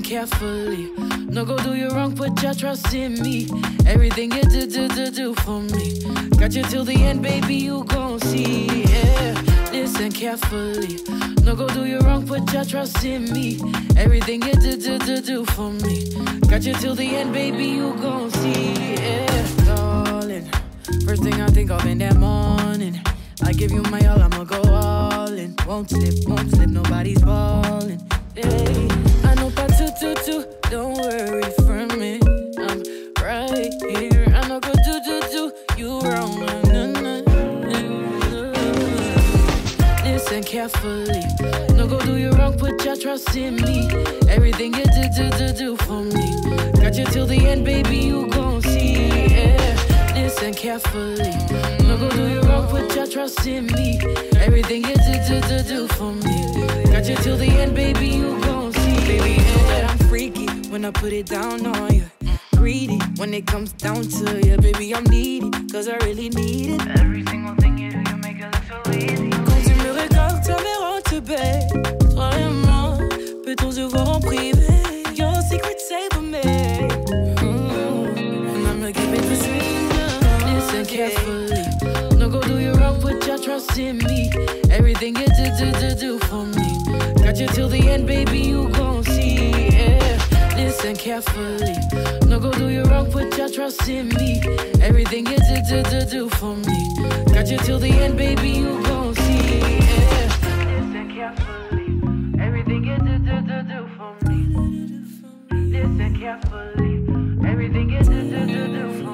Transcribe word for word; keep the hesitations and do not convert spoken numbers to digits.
carefully. No go do you wrong, put your trust in me. Everything you do, do, do, do for me. Got you till the end, baby, you gon' see. Yeah, listen carefully. No go do you wrong, put your trust in me. Everything you do, do, do, do for me. Got you till the end, baby, you gon' see. Yeah, darling. First thing I think of in that morning. I give you my all, I'ma go all in. Won't slip, won't slip, nobody's falling. Hey, I know pas tout, tout, tout. Don't worry for me, I'm right here. I know go do, do, do. You wrong, nah, nah, nah. Listen carefully. No go do you wrong, put your trust in me. Everything you do, do, do, do for me. Got you till the end, baby, you gon' see. Yeah, listen carefully. No go do you wrong, put your trust in me. Everything you do, do, do, do for me. Got you till the end, baby, you gon' see. Baby, you know that I'm freaky when I put it down on you. Greedy when it comes down to you. Baby, I'm needy, cause I really need it. Every single thing you do, you make it look so easy. Quand tu me regardes, ta mère te baie. Toi et moi, peut-on se voir en privé? Your secret safe for me. Mm-hmm. And I'ma keep it between us. Listen carefully. No go do you wrong, put your trust in me. Everything you do, do, do, do for me. Got you till the end, baby, you gon' see. Yeah, listen carefully. No go do you wrong, put your trust in me. Everything you do, do, do, do for me. Got you till the end, baby, you gon' see. Yeah, listen carefully. Everything you do, do, do, do for me. Listen carefully. Everything you do, do, do, do for me.